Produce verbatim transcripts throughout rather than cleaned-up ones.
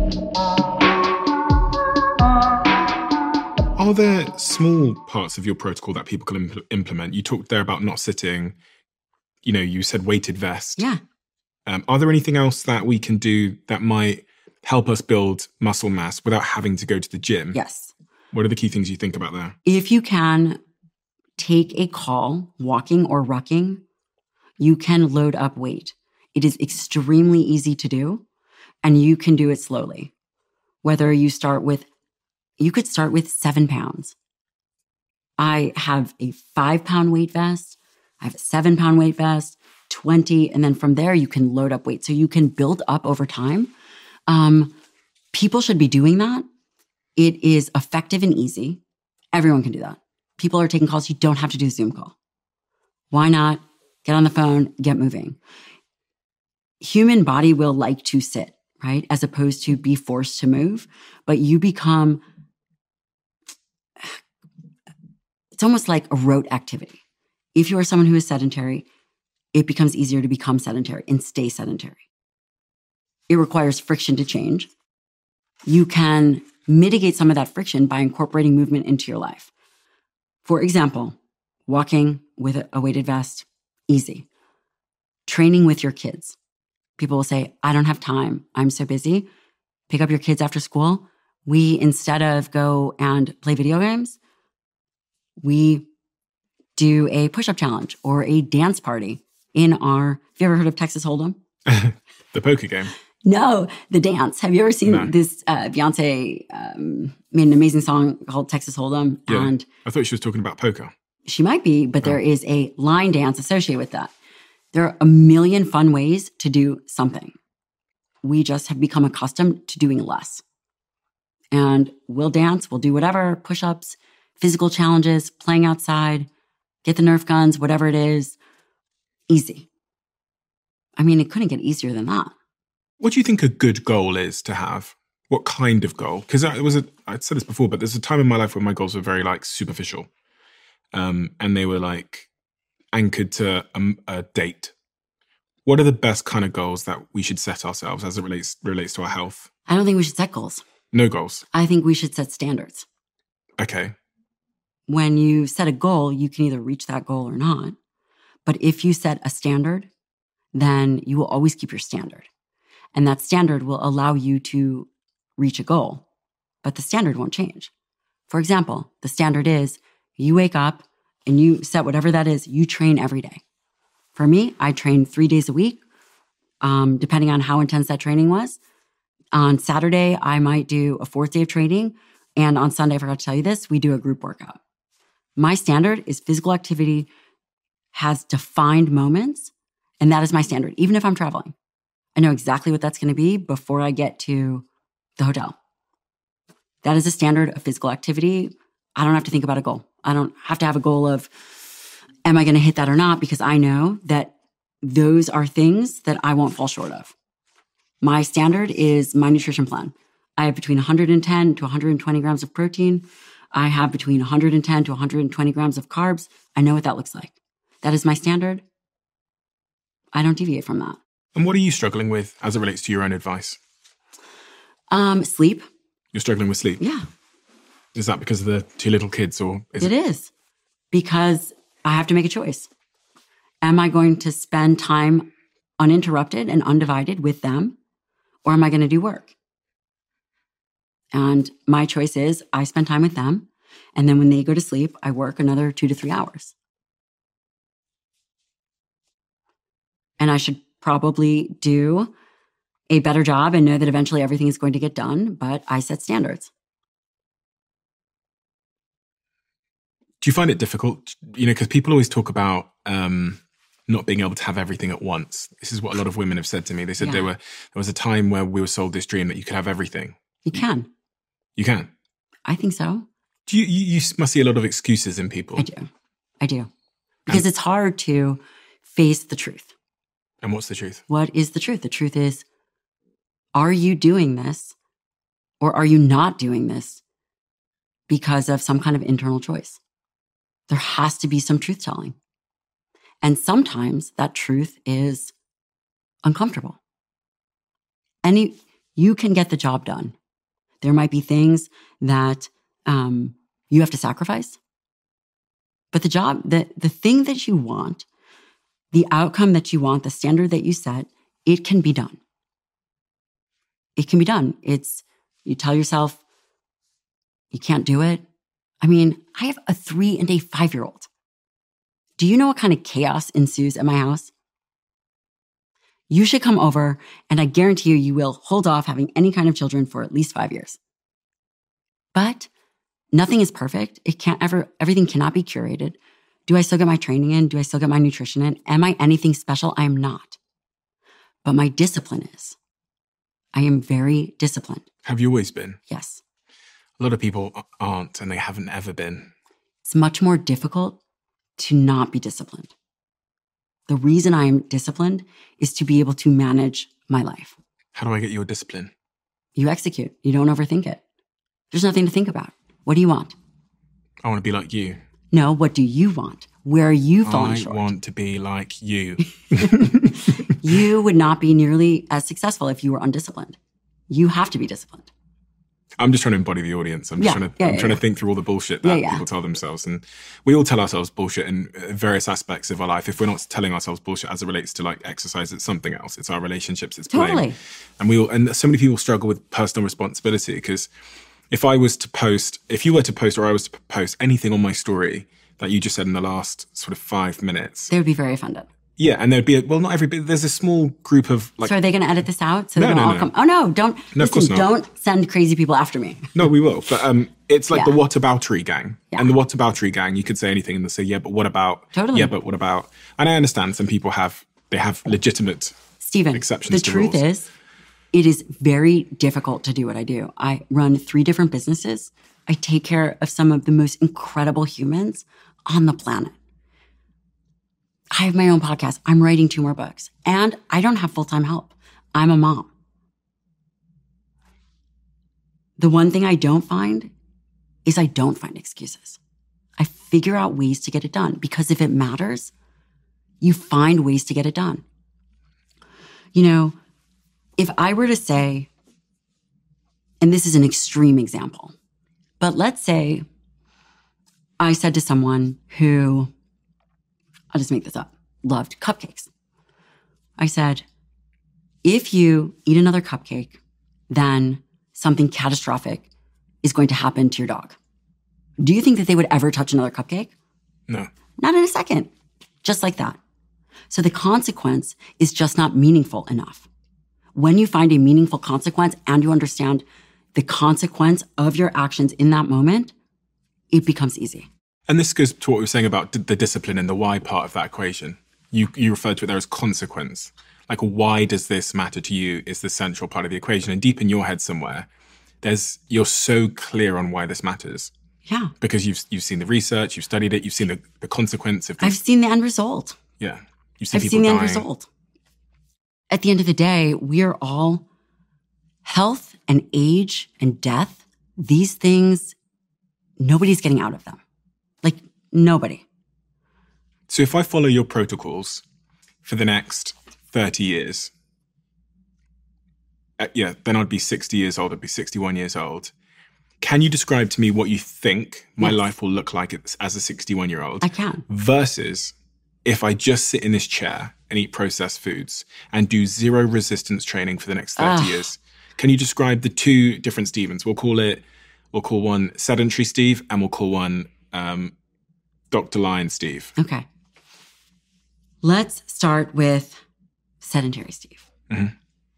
Are there small parts of your protocol that people can impl- implement? You talked there about not sitting. You know, you said weighted vest. Yeah. Um, are there anything else that we can do that might help us build muscle mass without having to go to the gym? Yes. What are the key things you think about there? If you can take a call, walking or rucking, you can load up weight. It is extremely easy to do, and you can do it slowly. Whether you start with, you could start with seven pounds. I have a five pound weight vest. I have a seven pound weight vest, twenty. And then from there, you can load up weight. So you can build up over time. Um, people should be doing that. It is effective and easy. Everyone can do that. People are taking calls. You don't have to do a Zoom call. Why not get on the phone, get moving? Human body will like to sit, right? As opposed to be forced to move. But you become, it's almost like a rote activity. If you are someone who is sedentary, it becomes easier to become sedentary and stay sedentary. It requires friction to change. You can mitigate some of that friction by incorporating movement into your life. For example, walking with a weighted vest, easy. Training with your kids. People will say, I don't have time. I'm so busy. Pick up your kids after school. We, instead of go and play video games, we do a push-up challenge or a dance party in our, have you ever heard of Texas Hold'em? The poker game. No, the dance. Have you ever seen No. this? Uh, Beyonce um, made an amazing song called Texas Hold'em. Yeah. And I thought she was talking about poker. she might be, but Oh. there is a line dance associated with that. There are a million fun ways to do something. We just have become accustomed to doing less. And we'll dance, we'll do whatever, push-ups, physical challenges, playing outside, get the Nerf guns, whatever it is. Easy. I mean, it couldn't get easier than that. What do you think a good goal is to have? What kind of goal? Because it was a, I'd said this before, but there's a time in my life where my goals were very like superficial. Um, and they were like anchored to a, a date. What are the best kind of goals that we should set ourselves as it relates relates to our health? I don't think we should set goals. No goals. I think we should set standards. Okay. When you set a goal, you can either reach that goal or not. But if you set a standard, then you will always keep your standard. And that standard will allow you to reach a goal. But the standard won't change. For example, the standard is you wake up and you set whatever that is, you train every day. For me, I train three days a week, um, depending on how intense that training was. On Saturday, I might do a fourth day of training. And on Sunday, I forgot to tell you this, we do a group workout. My standard is physical activity has defined moments, and that is my standard, even if I'm traveling. I know exactly what that's going to be before I get to the hotel. That is a standard of physical activity. I don't have to think about a goal. I don't have to have a goal of, am I going to hit that or not? Because I know that those are things that I won't fall short of. My standard is my nutrition plan. I have between one hundred ten to one hundred twenty grams of protein. I have between one hundred ten to one hundred twenty grams of carbs. I know what that looks like. That is my standard. I don't deviate from that. And what are you struggling with as it relates to your own advice? Um, sleep. You're struggling with sleep? Yeah. Is that because of the two little kids or is It it? is. Because I have to make a choice. Am I going to spend time uninterrupted and undivided with them? Or am I going to do work? And my choice is I spend time with them. And then when they go to sleep, I work another two to three hours. And I should probably do a better job and know that eventually everything is going to get done, but I set standards. Do you find it difficult? You know, because people always talk about um, not being able to have everything at once. This is what a lot of women have said to me. They said Yeah. there were there was a time where we were sold this dream that you could have everything. You can. You can. I think so. Do you, you, you must see a lot of excuses in people. I do. I do. Because it's hard to face the truth. And what's the truth? What is the truth? The truth is, are you doing this or are you not doing this because of some kind of internal choice? There has to be some truth telling. And sometimes that truth is uncomfortable. Any, you can get the job done. There might be things that um, you have to sacrifice. But the job, the, the thing that you want, the outcome that you want, the standard that you set, it can be done. It can be done. It's, you tell yourself you can't do it. I mean, I have a three and a five-year-old. Do you know what kind of chaos ensues at my house? You should come over, and I guarantee you, you will hold off having any kind of children for at least five years. But nothing is perfect. It can't ever, everything cannot be curated. Do I still get my training in? Do I still get my nutrition in? Am I anything special? I am not. But my discipline is. I am very disciplined. Have you always been? Yes. A lot of people aren't, and they haven't ever been. It's much more difficult to not be disciplined. The reason I am disciplined is to be able to manage my life. How do I get your discipline? You execute. You don't overthink it. There's nothing to think about. What do you want? I want to be like you. No, what do you want? Where are you falling I short? I want to be like you. You would not be nearly as successful if you were undisciplined. You have to be disciplined. I'm just trying to embody the audience. I'm just Yeah, trying to yeah, I'm yeah, trying yeah. to think through all the bullshit that Yeah, yeah. people tell themselves. And we all tell ourselves bullshit in various aspects of our life. If we're not telling ourselves bullshit as it relates to like exercise, it's something else. It's our relationships, it's blame. Totally. And we all, and so many people struggle with personal responsibility, because if I was to post, if you were to post or I was to post anything on my story that you just said in the last sort of five minutes. They would be very offended. Yeah, and there'd be, a, well, not everybody, there's a small group of like... So are they going to edit this out? So No, they don't no, all no. come. Oh no! Don't No, of listen. course not. Don't send crazy people after me. No, we will. But um, it's like Yeah. the whataboutery gang. Yeah. And the whataboutery gang, you could say anything and they'll say, yeah, but what about? Totally. Yeah, but what about? And I understand some people have, they have legitimate Stephen, exceptions the to truth rules. is, it is very difficult to do what I do. I run three different businesses. I take care of some of the most incredible humans on the planet. I have my own podcast. I'm writing two more books. And I don't have full-time help. I'm a mom. The one thing I don't find is I don't find excuses. I figure out ways to get it done, because if it matters, you find ways to get it done. You know, if I were to say, and this is an extreme example, but let's say I said to someone who, I'll just make this up, loved cupcakes. I said, if you eat another cupcake, then something catastrophic is going to happen to your dog. Do you think that they would ever touch another cupcake? No. Not in a second. Just like that. So the consequence is just not meaningful enough. When you find a meaningful consequence and you understand the consequence of your actions in that moment, it becomes easy. And this goes to what we were saying about d- the discipline and the why part of that equation. You you referred to it there as consequence. Like, why does this matter to you is the central part of the equation. And deep in your head somewhere, there's you're so clear on why this matters. Yeah. Because you've you've seen the research, you've studied it, you've seen the, the consequence of I've this. seen the end result. Yeah. You've seen I've people seen the end dying. result. At the end of the day, we are all health and age and death. These things, nobody's getting out of them. Like, nobody. So if I follow your protocols for the next thirty years, uh, yeah, then I'd be sixty years old, I'd be sixty-one years old. Can you describe to me what you think my Yes. life will look like as as a sixty-one-year-old? I can. Versus if I just sit in this chair and eat processed foods and do zero resistance training for the next thirty Ugh. years. Can you describe the two different Stevens? We'll call it, we'll call one sedentary Steve and we'll call one um, Doctor Lion Steve. Okay. Let's start with sedentary Steve. Mhm.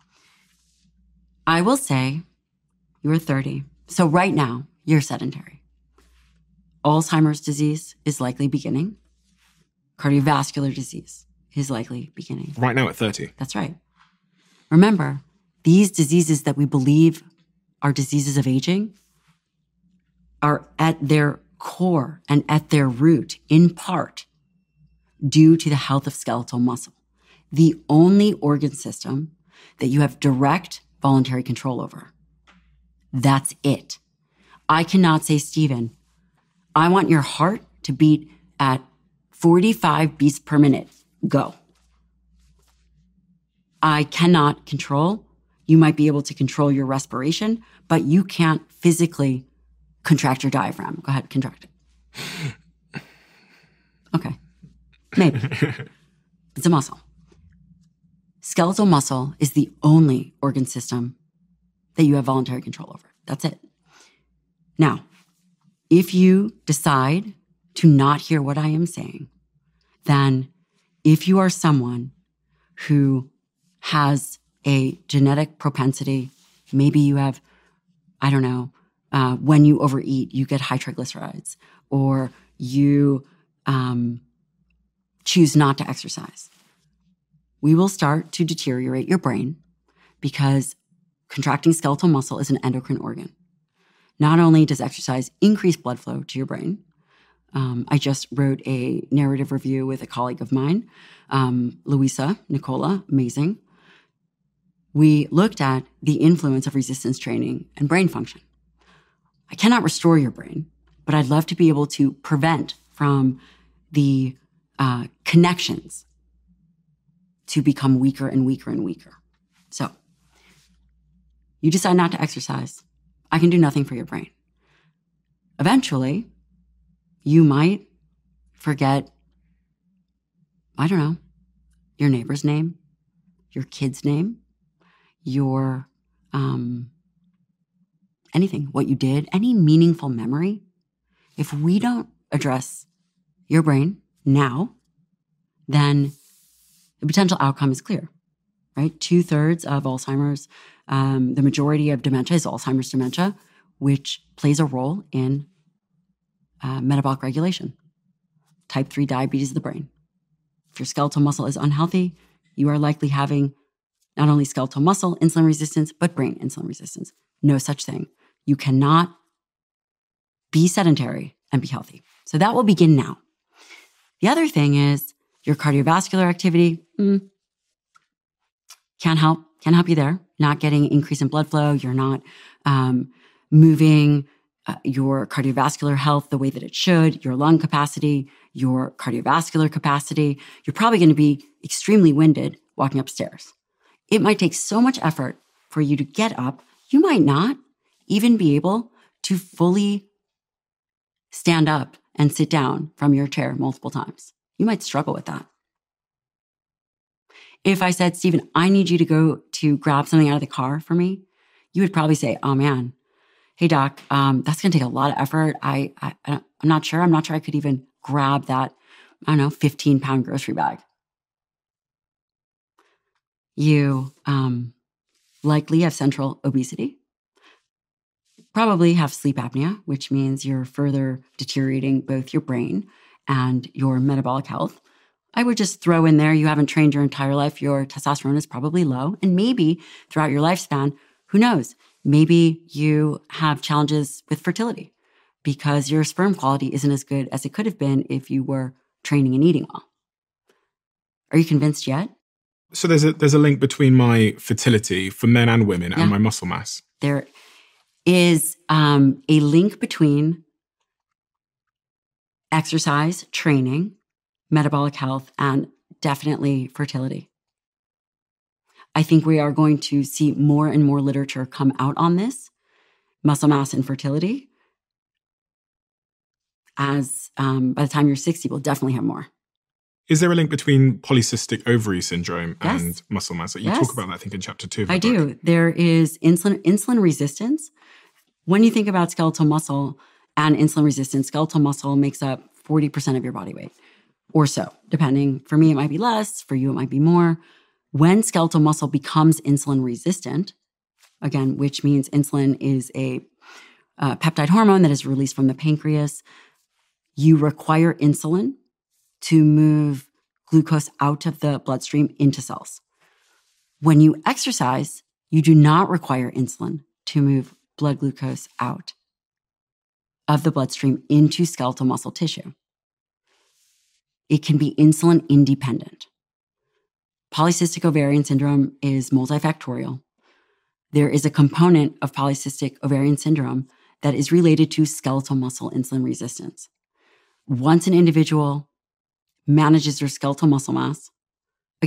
I will say you are thirty. So right now, you're sedentary. Alzheimer's disease is likely beginning. Cardiovascular disease is likely beginning. Right now at thirty. That's right. Remember, these diseases that we believe are diseases of aging are at their core and at their root, in part, due to the health of skeletal muscle, the only organ system that you have direct voluntary control over. That's it. I cannot say, Stephen, I want your heart to beat at forty-five beats per minute. Go. I cannot control You might be able to control your respiration, but you can't physically contract your diaphragm. Go ahead, contract it. Okay, maybe. It's a muscle. Skeletal muscle is the only organ system that you have voluntary control over. That's it. Now, if you decide to not hear what I am saying, then if you are someone who has a genetic propensity, maybe you have, I don't know, uh, when you overeat, you get high triglycerides, or you um, choose not to exercise, we will start to deteriorate your brain because contracting skeletal muscle is an endocrine organ. Not only does exercise increase blood flow to your brain, um, I just wrote a narrative review with a colleague of mine, um, Luisa Nicola, amazing. We looked at the influence of resistance training and brain function. I cannot restore your brain, but I'd love to be able to prevent from the uh, connections to become weaker and weaker and weaker. So you decide not to exercise. I can do nothing for your brain. Eventually, you might forget, I don't know, your neighbor's name, your kid's name, your um, anything, what you did, any meaningful memory. If we don't address your brain now, then the potential outcome is clear, right? Two thirds of Alzheimer's, um, the majority of dementia is Alzheimer's dementia, which plays a role in uh, metabolic regulation. Type three diabetes of the brain. If your skeletal muscle is unhealthy, you are likely having not only skeletal muscle insulin resistance, but brain insulin resistance. No such thing. You cannot be sedentary and be healthy. So that will begin now. The other thing is your cardiovascular activity. Mm, can't help, can't help you there. Not getting increase in blood flow. You're not um, moving uh, your cardiovascular health the way that it should, your lung capacity, your cardiovascular capacity. You're probably going to be extremely winded walking upstairs. It might take so much effort for you to get up. You might not even be able to fully stand up and sit down from your chair multiple times. You might struggle with that. If I said, Stephen, I need you to go to grab something out of the car for me, you would probably say, oh man, hey doc, um, that's going to take a lot of effort. I, I, I'm not sure. I'm not sure I could even grab that, I don't know, fifteen pound grocery bag. You um, likely have central obesity, probably have sleep apnea, which means you're further deteriorating both your brain and your metabolic health. I would just throw in there, you haven't trained your entire life, your testosterone is probably low. And maybe throughout your lifespan, who knows, maybe you have challenges with fertility because your sperm quality isn't as good as it could have been if you were training and eating well. Are you convinced yet? So there's a there's a link between my fertility for men and women yeah. and my muscle mass. There is um, a link between exercise, training, metabolic health, and definitely fertility. I think we are going to see more and more literature come out on this, muscle mass and fertility. As um, by the time you're sixty, we'll definitely have more. Is there a link between polycystic ovary syndrome yes. and muscle mass? You yes. talk about that, I think, in chapter two of the I book. do. There is insulin insulin resistance. When you think about skeletal muscle and insulin resistance, skeletal muscle makes up forty percent of your body weight or so, depending. For me, it might be less. For you, it might be more. When skeletal muscle becomes insulin resistant, again, which means insulin is a uh, peptide hormone that is released from the pancreas, you require insulin to move glucose out of the bloodstream into cells. When you exercise, you do not require insulin to move blood glucose out of the bloodstream into skeletal muscle tissue. It can be insulin independent. Polycystic ovarian syndrome is multifactorial. There is a component of polycystic ovarian syndrome that is related to skeletal muscle insulin resistance. Once an individual manages their skeletal muscle mass, again,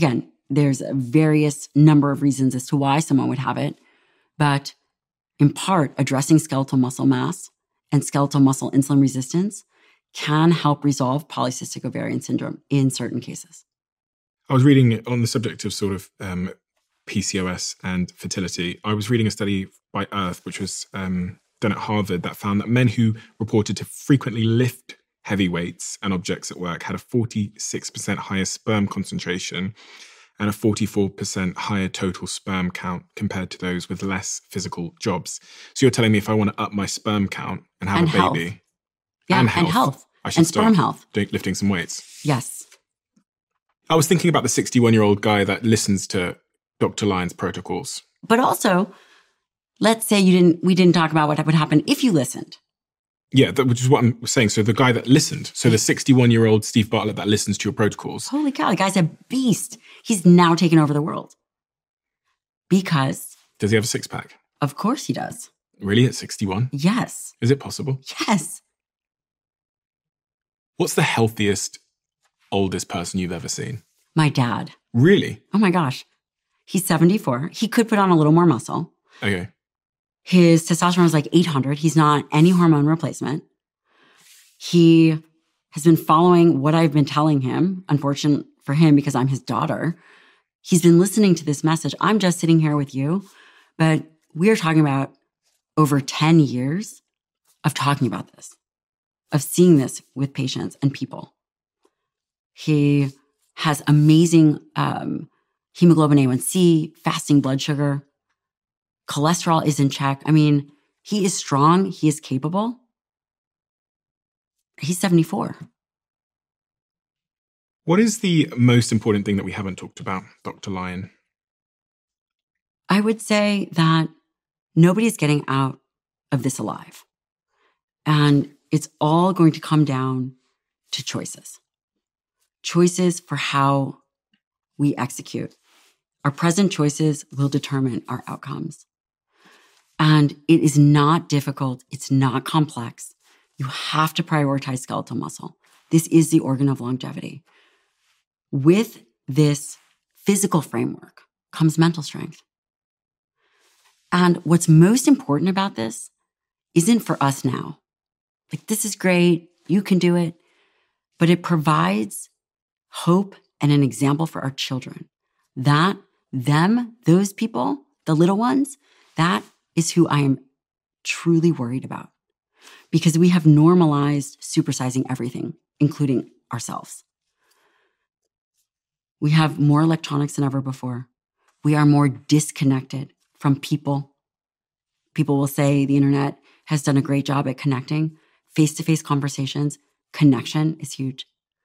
there's a various number of reasons as to why someone would have it. But in part, addressing skeletal muscle mass and skeletal muscle insulin resistance can help resolve polycystic ovarian syndrome in certain cases. I was reading on the subject of sort of um, P C O S and fertility. I was reading a study by Earth, which was um, done at Harvard, that found that men who reported to frequently lift heavy weights and objects at work had a forty-six percent higher sperm concentration and a forty-four percent higher total sperm count compared to those with less physical jobs. So you're telling me if I want to up my sperm count and have And a health. baby Yeah, and and health, health. I should And start sperm health. doing- lifting some weights. Yes. I was thinking about the sixty-one-year-old guy that listens to Doctor Lyon's protocols. But also, let's say you didn't, we didn't talk about what would happen if you listened. Yeah, that, which is what I'm saying. So the guy that listened, so the sixty-one-year-old Steve Bartlett that listens to your protocols. Holy cow, the guy's a beast. He's now taken over the world. Because, Does he have a six-pack? of course he does. Really, at sixty-one? Yes. Is it possible? Yes. What's the healthiest, oldest person you've ever seen? My dad. Really? Oh my gosh. He's seventy-four. He could put on a little more muscle. Okay. His testosterone is like eight hundred. He's not any hormone replacement. He has been following what I've been telling him, unfortunate for him because I'm his daughter. He's been listening to this message. I'm just sitting here with you, but we're talking about over ten years of talking about this, of seeing this with patients and people. He has amazing um, hemoglobin A one C, fasting blood sugar. Cholesterol is in check. I mean, he is strong. He is capable. He's seventy-four. What is the most important thing that we haven't talked about, Doctor Lyon? I would say that nobody's getting out of this alive. And it's all going to come down to choices. Choices for how we execute. Our present choices will determine our outcomes. And it is not difficult. It's not complex. You have to prioritize skeletal muscle. This is the organ of longevity. With this physical framework comes mental strength. And what's most important about this isn't for us now. Like, this is great. You can do it. But it provides hope and an example for our children. That, them, those people, the little ones, that is who I am truly worried about. Because we have normalized supersizing everything, including ourselves. We have more electronics than ever before. We are more disconnected from people. People will say the internet has done a great job at connecting. Face-to-face conversations, connection is huge.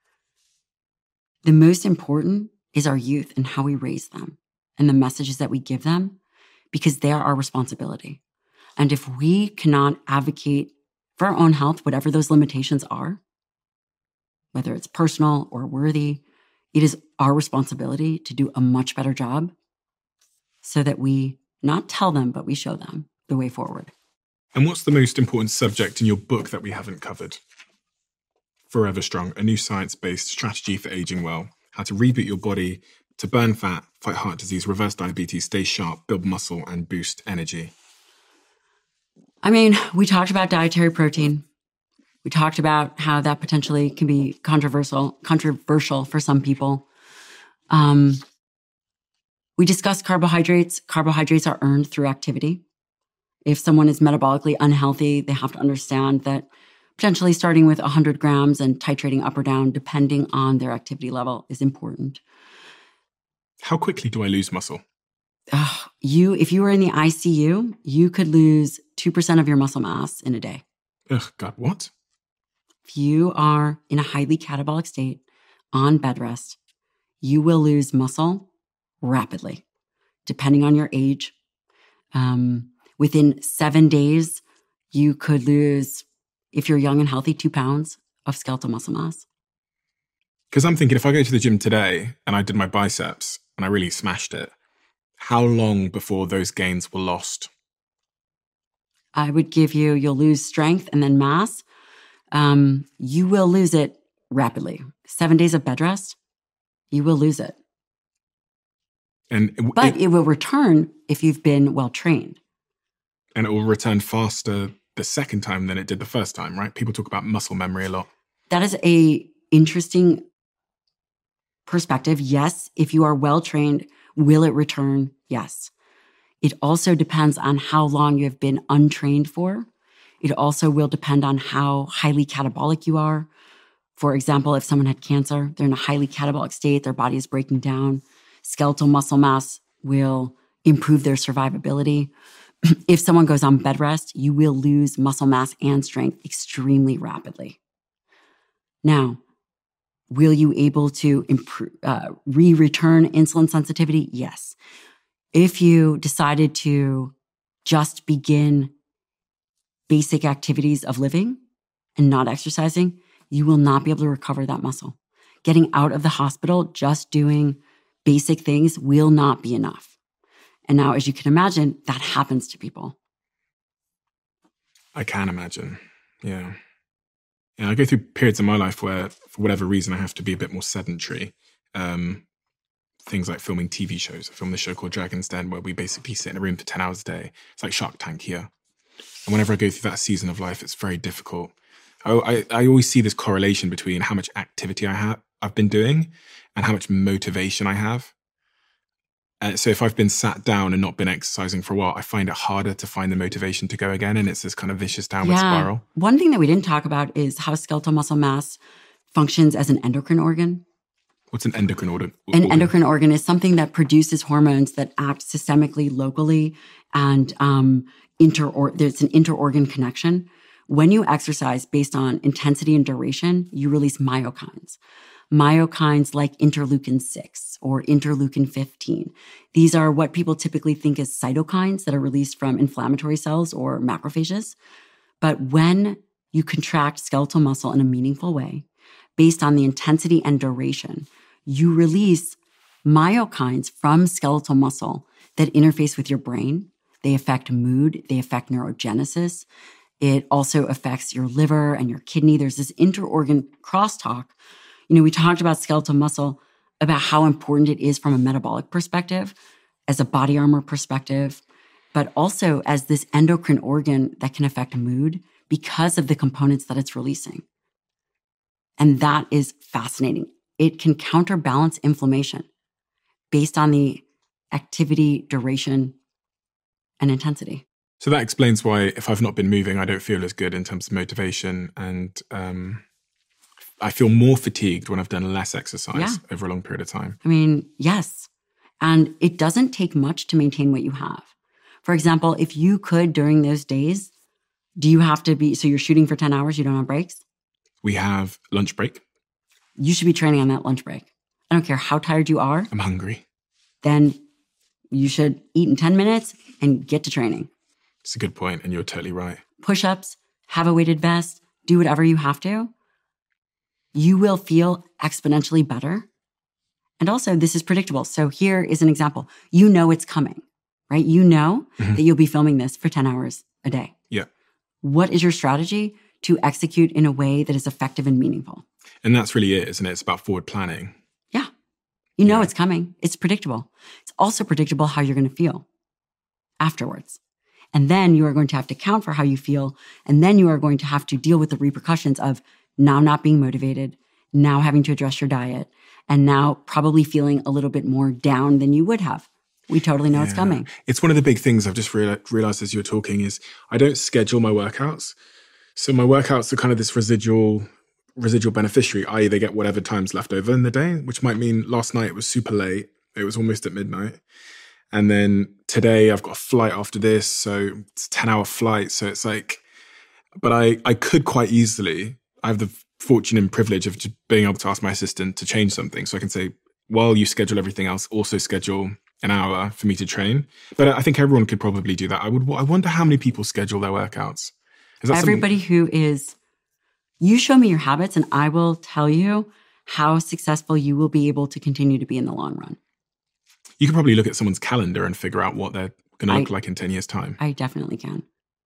The most important is our youth and how we raise them and the messages that we give them, because they are our responsibility. And if we cannot advocate for our own health, whatever those limitations are, whether it's personal or worthy, it is our responsibility to do a much better job so that we not tell them, but we show them the way forward. And what's the most important subject in your book that we haven't covered? Forever Strong, a new science-based strategy for aging well. How to reboot your body to burn fat, fight heart disease, reverse diabetes, stay sharp, build muscle, and boost energy. I mean, we talked about dietary protein. We talked about how that potentially can be controversial, controversial for some people. Um, we discussed carbohydrates. Carbohydrates are earned through activity. If someone is metabolically unhealthy, they have to understand that potentially starting with one hundred grams and titrating up or down, depending on their activity level, is important. How quickly do I lose muscle? Uh, you, if you were in the I C U, you could lose two percent of your muscle mass in a day. Ugh, God, what? If you are in a highly catabolic state on bed rest, you will lose muscle rapidly, depending on your age. Um, within seven days, you could lose, if you're young and healthy, two pounds of skeletal muscle mass. Because I'm thinking, if I go to the gym today and I did my biceps and I really smashed it, how long before those gains were lost? I would give you, you'll lose strength and then mass. Um, you will lose it rapidly. Seven days of bed rest, you will lose it. And it, but it, it will return if you've been well trained. And it will return faster the second time than it did the first time, right? People talk about muscle memory a lot. That is a interesting perspective. Yes, if you are well trained, will it return? Yes. It also depends on how long you have been untrained for. It also will depend on how highly catabolic you are. For example, if someone had cancer, they're in a highly catabolic state, their body is breaking down. Skeletal muscle mass will improve their survivability. If someone goes on bed rest, you will lose muscle mass and strength extremely rapidly. Now, will you able to improve, uh, re-return insulin sensitivity? Yes. If you decided to just begin basic activities of living and not exercising, you will not be able to recover that muscle. Getting out of the hospital, just doing basic things will not be enough. And now, as you can imagine, that happens to people. I can imagine. Yeah. Yeah, I go through periods in my life where, for whatever reason, I have to be a bit more sedentary. Um, things like filming T V shows. I filmed this show called Dragon's Den, where we basically sit in a room for ten hours a day. It's like Shark Tank here. And whenever I go through that season of life, it's very difficult. I, I, I always see this correlation between how much activity I have, I've been doing and how much motivation I have. Uh, so if I've been sat down and not been exercising for a while, I find it harder to find the motivation to go again. And it's this kind of vicious downward yeah. spiral. One thing that we didn't talk about is how skeletal muscle mass functions as an endocrine organ. What's an endocrine organ? An endocrine organ is something that produces hormones that act systemically, locally, and um, inter or there's an interorgan connection. When you exercise based on intensity and duration, you release myokines. Myokines like interleukin six or interleukin fifteen. These are what people typically think as cytokines that are released from inflammatory cells or macrophages. But when you contract skeletal muscle in a meaningful way, based on the intensity and duration, you release myokines from skeletal muscle that interface with your brain. They affect mood. They affect neurogenesis. It also affects your liver and your kidney. There's this interorgan crosstalk. You know, we talked about skeletal muscle, about how important it is from a metabolic perspective, as a body armor perspective, but also as this endocrine organ that can affect mood because of the components that it's releasing. And that is fascinating. It can counterbalance inflammation based on the activity, duration, and intensity. So that explains why if I've not been moving, I don't feel as good in terms of motivation. And um, I feel more fatigued when I've done less exercise yeah. over a long period of time. I mean, yes. And it doesn't take much to maintain what you have. For example, if you could during those days, do you have to be, so you're shooting for ten hours, you don't have breaks? We have lunch break. You should be training on that lunch break. I don't care how tired you are. I'm hungry. Then you should eat in ten minutes and get to training. It's a good point, and you're totally right. Push-ups, have a weighted vest, do whatever you have to. You will feel exponentially better. And also, this is predictable. So here is an example. You know it's coming, right? You know mm-hmm. that you'll be filming this for ten hours a day. Yeah. What is your strategy to execute in a way that is effective and meaningful? And that's really it, isn't it? It's about forward planning. Yeah. You know yeah. it's coming. It's predictable. It's also predictable how you're going to feel afterwards. And then you are going to have to account for how you feel. And then you are going to have to deal with the repercussions of now not being motivated, now having to address your diet, and now probably feeling a little bit more down than you would have. We totally know yeah. it's coming. It's one of the big things I've just real- realized as you're talking is I don't schedule my workouts. So my workouts are kind of this residual residual beneficiary, that is they get whatever time's left over in the day, which might mean last night it was super late. It was almost at midnight. And then today I've got a flight after this. So it's a ten hour flight. So it's like, but I, I could quite easily, I have the fortune and privilege of just being able to ask my assistant to change something. So I can say, while you schedule everything else, also schedule an hour for me to train. But I think everyone could probably do that. I would. I wonder how many people schedule their workouts. Is that Everybody something- who is, you show me your habits and I will tell you how successful you will be able to continue to be in the long run. You can probably look at someone's calendar and figure out what they're going to look like in ten years' time. I definitely can.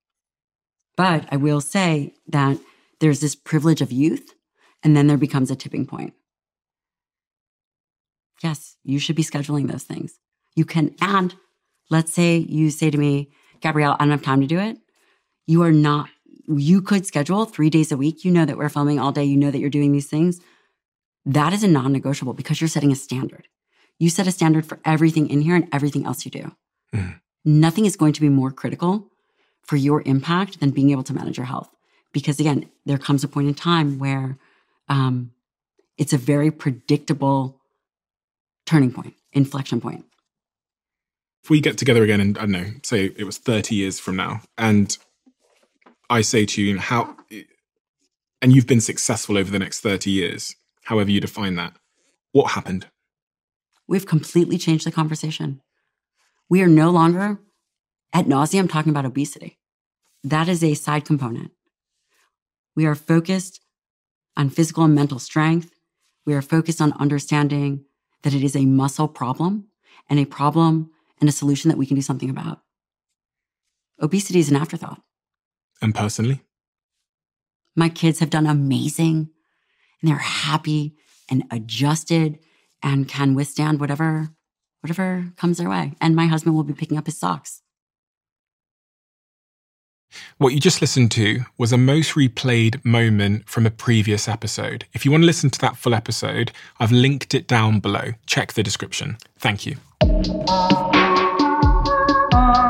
But I will say that there's this privilege of youth, and then there becomes a tipping point. Yes, you should be scheduling those things. You can, and let's say you say to me, Gabrielle, I don't have time to do it. You are not, you could schedule three days a week. You know that we're filming all day. You know that you're doing these things. That is a non-negotiable because you're setting a standard. You set a standard for everything in here and everything else you do. Mm. Nothing is going to be more critical for your impact than being able to manage your health. Because again, there comes a point in time where um, it's a very predictable turning point, inflection point. If we get together again and, I don't know, say it was thirty years from now, and I say to you, how, and you've been successful over the next thirty years, however you define that, what happened? We've completely changed the conversation. We are no longer ad nauseum talking about obesity. That is a side component. We are focused on physical and mental strength. We are focused on understanding that it is a muscle problem and a problem and a solution that we can do something about. Obesity is an afterthought. And personally? My kids have done amazing, and they're happy and adjusted and can withstand whatever, whatever comes their way. And my husband will be picking up his socks. What you just listened to was a most replayed moment from a previous episode. If you want to listen to that full episode, I've linked it down below. Check the description. Thank you.